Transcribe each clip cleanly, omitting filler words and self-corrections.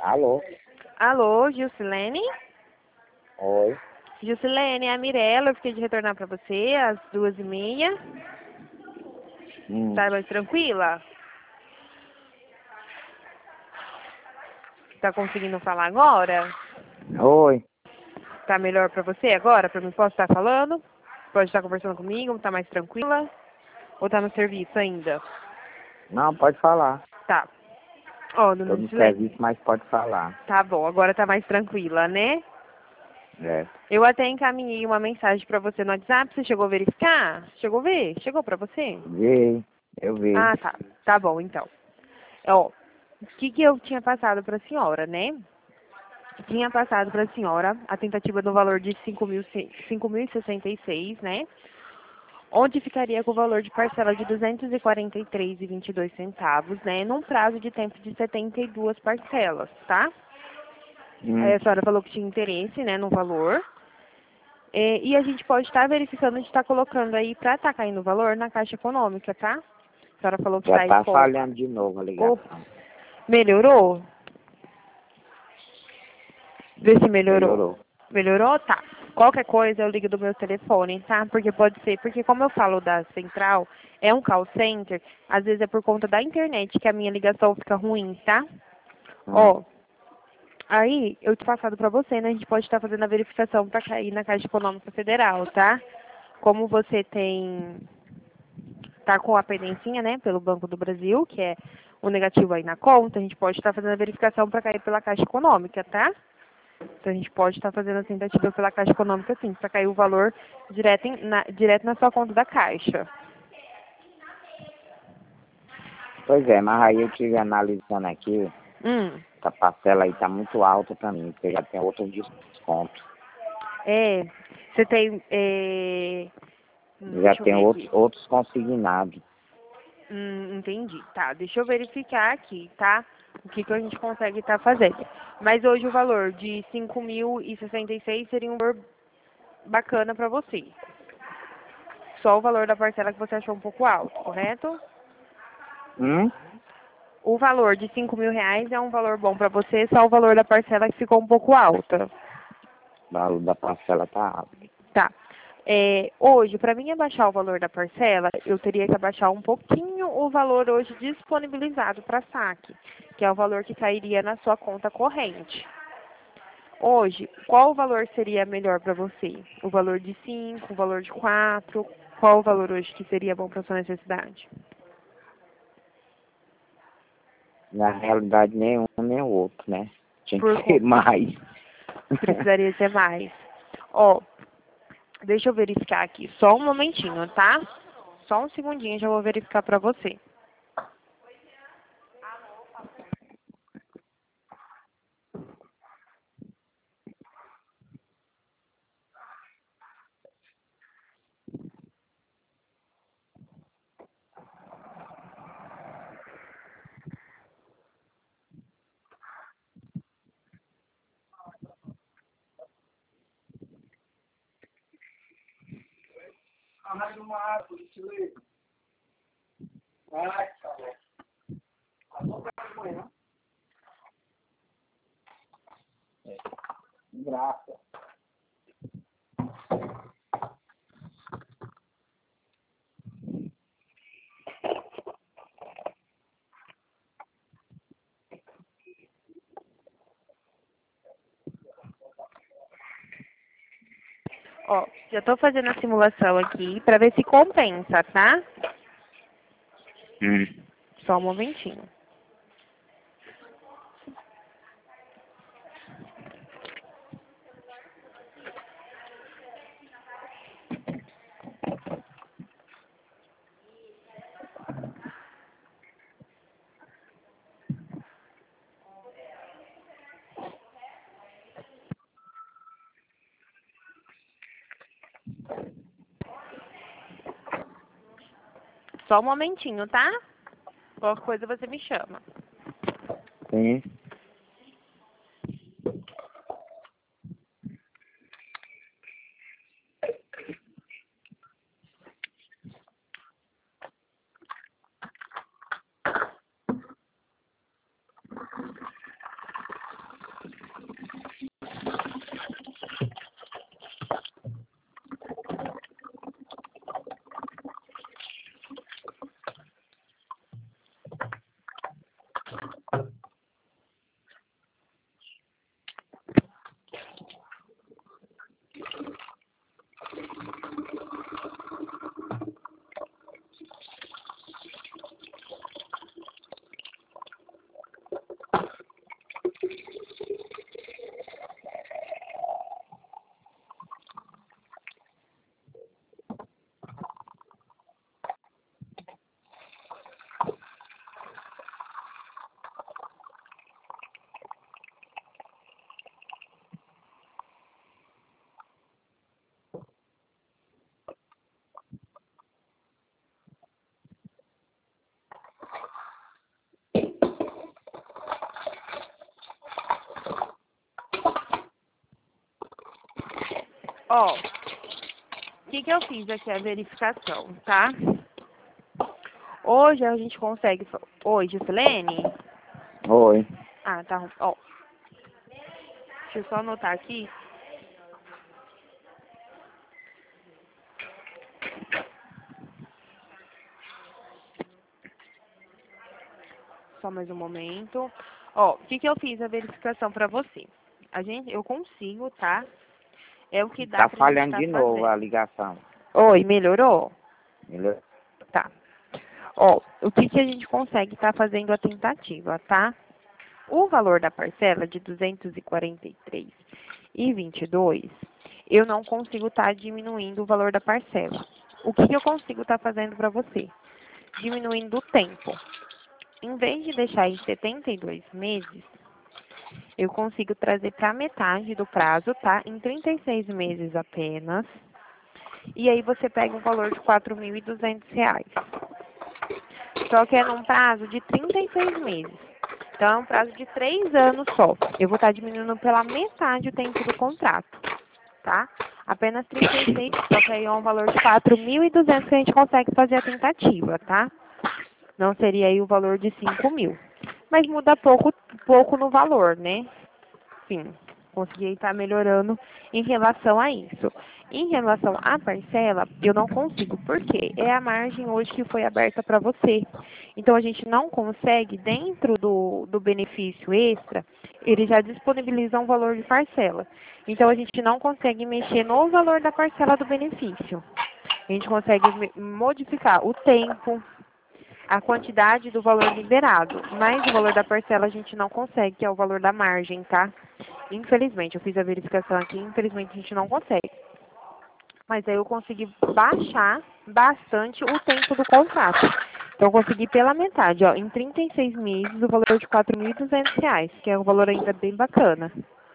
Alô? Alô, Gilcilene? Oi. Gilcilene, é a Mirella. Eu fiquei de retornar pra você às 2h30. Hum. Tá mais tranquila? Tá conseguindo falar agora? Oi. Tá melhor pra você agora? Pra mim, posso estar falando? Pode estar conversando comigo? Tá mais tranquila? Ou tá no serviço ainda? Não, pode falar. Tá. Ó, Tô dona no Gilcilene. serviço, mas pode falar. Tá bom, agora tá mais tranquila, né? É. Eu até encaminhei uma mensagem pra você no WhatsApp. Você chegou a verificar? Chegou a ver? Chegou pra você? Vi. Eu vi. Ah, tá. Tá bom, então. Ó, o que eu tinha passado para a senhora, né? Tinha passado para a senhora a tentativa do valor de 5.066, né? Onde ficaria com o valor de parcela de 243,22 centavos, né? Num prazo de tempo de 72 parcelas, tá? Aí a senhora falou que tinha interesse, né, no valor. E a gente pode estar verificando, a gente está colocando aí para estar caindo o valor na Caixa Econômica, tá? A senhora falou que Já está aí tá com... falhando de novo a ligação. Melhorou? Vê se melhorou. Melhorou. Melhorou? Tá. Qualquer coisa eu ligo do meu telefone, tá? Porque pode ser, porque como eu falo da central, é um call center, às vezes é por conta da internet que a minha ligação fica ruim, tá? Hum. Ó, aí eu te passado pra você, né? A gente pode estar fazendo a verificação pra cair na Caixa Econômica Federal, tá? Como você tá com a pendencinha, né, pelo Banco do Brasil, que é o negativo aí na conta, a gente pode estar fazendo a verificação pra cair pela Caixa Econômica, tá? Então a gente pode estar fazendo a tentativa pela Caixa Econômica sim, para cair o valor direto na sua conta da Caixa. Pois é, mas aí eu estive analisando aqui, Hum, a parcela aí tá muito alta pra mim, porque já tem outro desconto. é. Você tem. Já Deixa eu tem ver aqui. outros consignados. Entendi. Tá, deixa eu verificar aqui, tá? O que a gente consegue estar fazendo. Mas hoje o valor de 5.066 seria um valor bacana para você. Só o valor da parcela que você achou um pouco alto, correto? Hum? O valor de 5.000 reais é um valor bom para você, só o valor da parcela que ficou um pouco alta. O valor da parcela tá alto. Tá. Hoje, para mim abaixar o valor da parcela, eu teria que abaixar um pouquinho o valor hoje disponibilizado para saque, que é o valor que cairia na sua conta corrente. Hoje, qual o valor seria melhor para você? O valor de 5, o valor de 4? Qual o valor hoje que seria bom para sua necessidade? Na realidade, nenhum nem o outro, né? Tinha Por que ser conta. mais. Precisaria ser mais. Ó, deixa eu verificar aqui. Só um momentinho, tá? Só um segundinho, já vou verificar para você. Graça. Ó, já tô fazendo a simulação aqui para ver se compensa, tá? Só um momentinho. Só um momentinho, tá? Qualquer coisa você me chama. Sim. Ó, o que eu fiz aqui, a verificação, tá? Hoje a gente consegue... Oi, Gislene? Oi. Ah, tá. Ó, deixa eu só anotar aqui. Só mais um momento. Ó, o que eu fiz a verificação pra você? Eu consigo, tá? É o que dá Tá pra gente falhando tá de novo a fazendo. ligação. Oi, melhorou? Entendeu? Tá. Ó, o que a gente consegue estar fazendo a tentativa, tá? O valor da parcela de 243,22, eu não consigo estar diminuindo o valor da parcela. O que eu consigo estar fazendo para você? Diminuindo o tempo. Em vez de deixar em 72 meses, eu consigo trazer para metade do prazo, tá? Em 36 meses apenas. E aí você pega um valor de R$ 4.200. Só que é num prazo de 36 meses. Então, é um prazo de 3 anos só. Eu vou estar diminuindo pela metade o tempo do contrato, tá? Apenas 36, só que aí é um valor de 4.200 que a gente consegue fazer a tentativa, tá? Não seria aí o valor de 5.000. Mas muda pouco no valor, né? Sim, consegui estar melhorando em relação a isso. Em relação à parcela, eu não consigo, porque é a margem hoje que foi aberta para você. Então, a gente não consegue, dentro do benefício extra, ele já disponibiliza um valor de parcela. Então, a gente não consegue mexer no valor da parcela do benefício. A gente consegue modificar o tempo, a quantidade do valor liberado, mas o valor da parcela a gente não consegue, que é o valor da margem, tá? Infelizmente, eu fiz a verificação aqui, infelizmente a gente não consegue. Mas aí eu consegui baixar bastante o tempo do contrato. Então, eu consegui pela metade, ó, em 36 meses, o valor de R$ 4.200, que é um valor ainda bem bacana.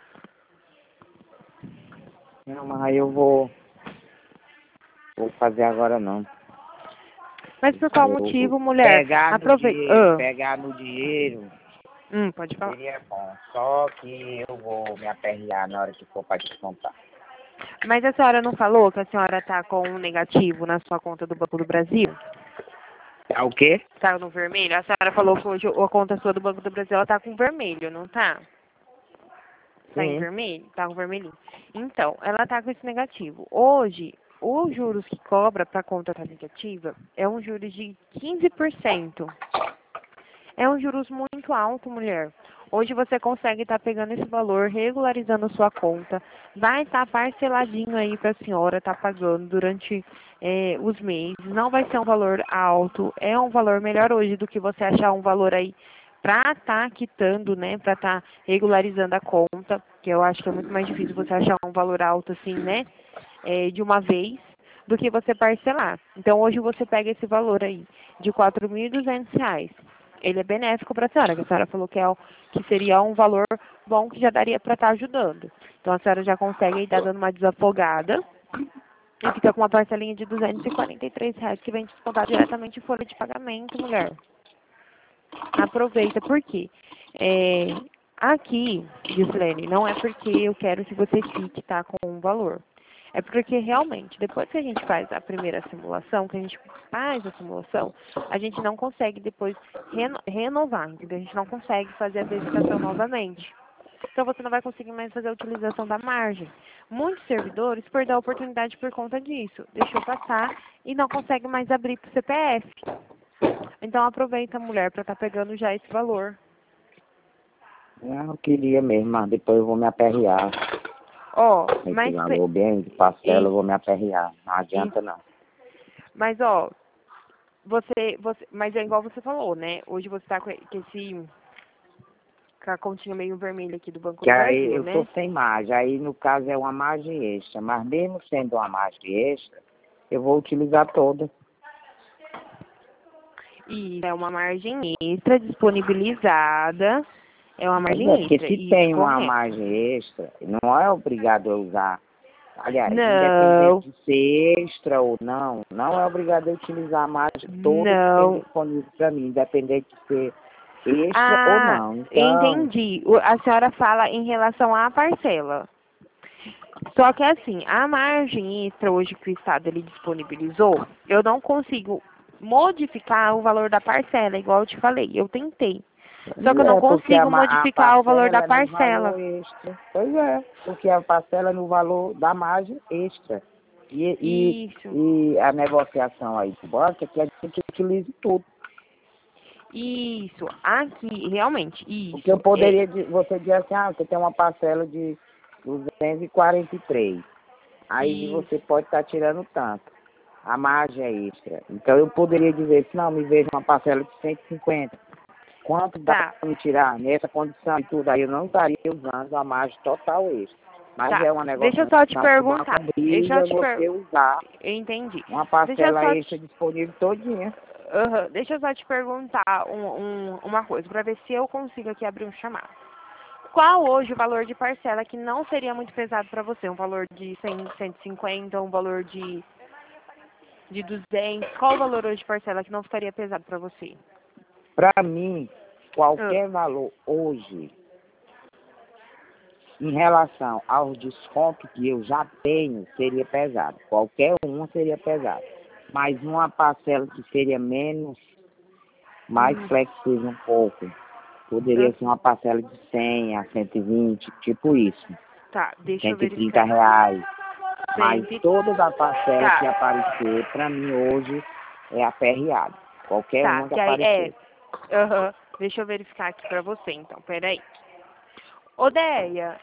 Não, mas aí eu vou fazer agora não. Mas por qual Eu motivo, mulher? Aproveita. pegar no dinheiro Pode falar. seria bom. Só que eu vou me aperrear na hora que for para descontar. Mas a senhora não falou que a senhora está com um negativo na sua conta do Banco do Brasil? É o quê? Tá no vermelho? A senhora falou que hoje a conta sua do Banco do Brasil, ela tá com vermelho, não tá? Tá em Sim. vermelho? Tá com vermelhinho. Então, ela tá com esse negativo. Hoje, os juros que cobra para conta tá negativa é um juros de 15%. É um juros muito alto, mulher. Hoje você consegue estar pegando esse valor, regularizando a sua conta, vai estar parceladinho aí para a senhora estar pagando durante os meses. Não vai ser um valor alto, é um valor melhor hoje do que você achar um valor aí para estar quitando, né, para estar regularizando a conta, que eu acho que é muito mais difícil você achar um valor alto assim, né, de uma vez, do que você parcelar. Então hoje você pega esse valor aí de R$ 4.200. Ele é benéfico para a senhora, que a senhora falou que seria um valor bom que já daria para estar ajudando. Então a senhora já consegue estar dando uma desafogada e fica com uma parcelinha de R$ 243 que vem descontar diretamente em folha de pagamento, mulher. Aproveita, por quê? Aqui, Gislene, não é porque eu quero que você fique, tá, com um valor. É porque realmente, depois que a gente faz a primeira simulação, que a gente faz a simulação, a gente não consegue depois renovar, entendeu? A gente não consegue fazer a verificação novamente. Então, você não vai conseguir mais fazer a utilização da margem. Muitos servidores perdem a oportunidade por conta disso. Deixou passar e não consegue mais abrir para o CPF. Então, aproveita, mulher, para estar pegando já esse valor. Eu queria mesmo, mas depois eu vou me aperrear. Ó, Esse mas... valor bem de parcela eu vou me aperrear. Não adianta não. Mas, ó, mas é igual você falou, né? Hoje você tá com a continha meio vermelha aqui do Banco Que do aí Brasil, eu né? tô sem margem. Aí no caso é uma margem extra. Mas mesmo sendo uma margem extra, eu vou utilizar toda. E é uma margem extra disponibilizada. É uma Mas margem porque extra. se Isso, tem uma correto. margem extra, não é obrigado a usar. Aliás, Não, independente de ser extra ou não, não é obrigado a utilizar a margem toda que tem não. disponível para mim, independente de ser extra ou Ah, não. Então, entendi. A senhora fala em relação à parcela. Só que assim, a margem extra hoje que o Estado ele disponibilizou, eu não consigo modificar o valor da parcela, igual eu te falei. Eu tentei. Só que eu não Porque consigo a modificar o valor da parcela é no parcela. valor extra. Pois é, porque a parcela é no valor da margem extra. Isso, E a negociação aí do banco é que a gente utilize tudo. isso. Aqui, realmente, Porque eu isso. poderia, você dizer assim, você tem uma parcela de 243. Aí Isso. você pode estar tirando tanto. A margem é extra. Então eu poderia dizer assim, não, me veja uma parcela de 150. Quanto dá Tá, para me tirar nessa condição e tudo? Aí eu não estaria usando a margem total extra. Mas tá. é uma Deixa eu só te negociação que o banco perguntar. Deixa eu obriga te você usar Entendi. uma Deixa eu parcela só extra te disponível todinha. Deixa eu só te perguntar uma coisa, para ver se eu consigo aqui abrir um chamado. Qual hoje o valor de parcela que não seria muito pesado para você? Um valor de 100, 150, um valor de 200? Qual o valor hoje de parcela que não ficaria pesado para você? Para mim, Ah, qualquer valor hoje, em relação aos descontos que eu já tenho, seria pesado. Qualquer uma seria pesado. Mas uma parcela que seria menos, mais hum, flexível um pouco. ah, Poderia ser uma parcela de 100 a 120, tipo isso. tá, deixa eu 130 verificar. reais. Mas 100, todas as parcelas que tá, aparecer, para mim hoje, é aperreado. Qualquer tá, uma que que aí aparecer. deixa eu verificar aqui para você então, peraí. Odeia,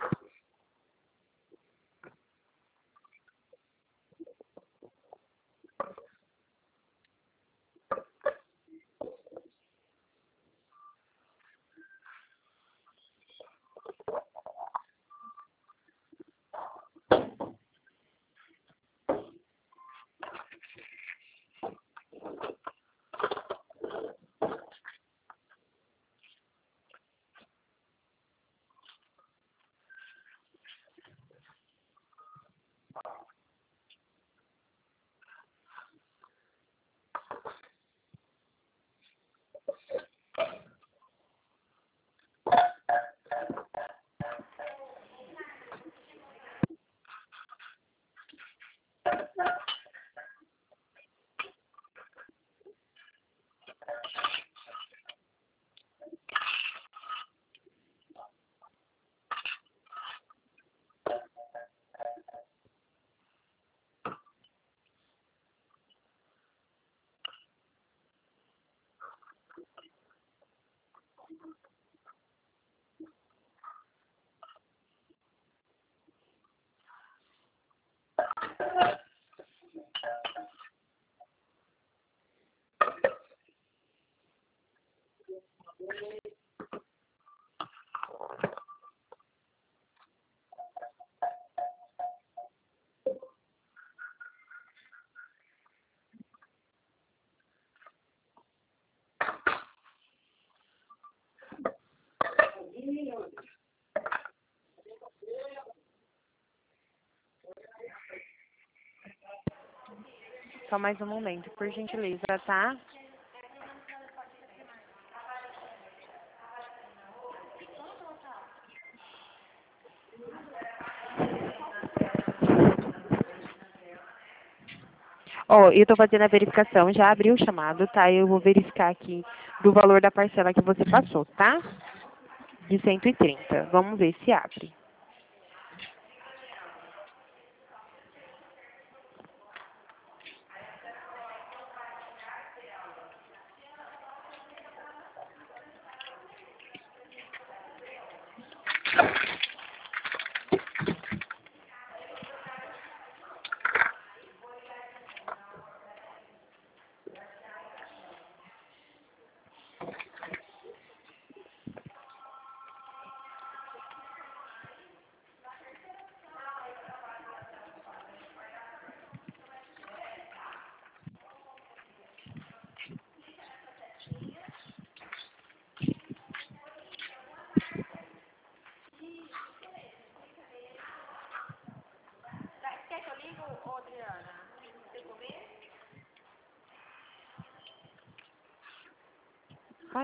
só mais um momento, por gentileza, tá? Ó, eu tô fazendo a verificação, já abri o chamado, tá? Eu vou verificar aqui do valor da parcela que você passou, tá? De 130. Vamos ver se abre. Ai,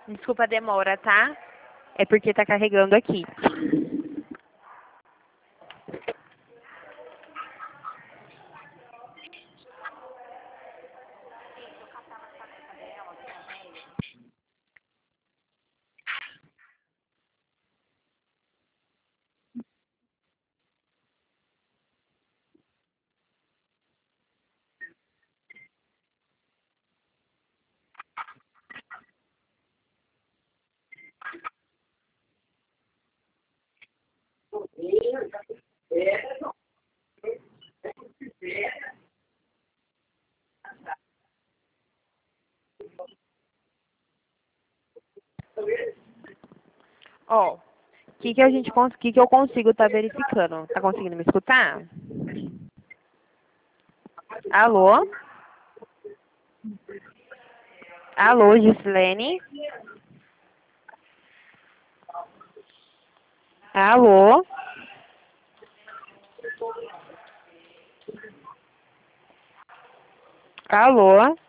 Desculpa a demora, tá? É porque tá carregando aqui. Ó, que eu consigo estar verificando? Tá conseguindo me escutar? Alô? Alô, Gislene? Alô? Alô?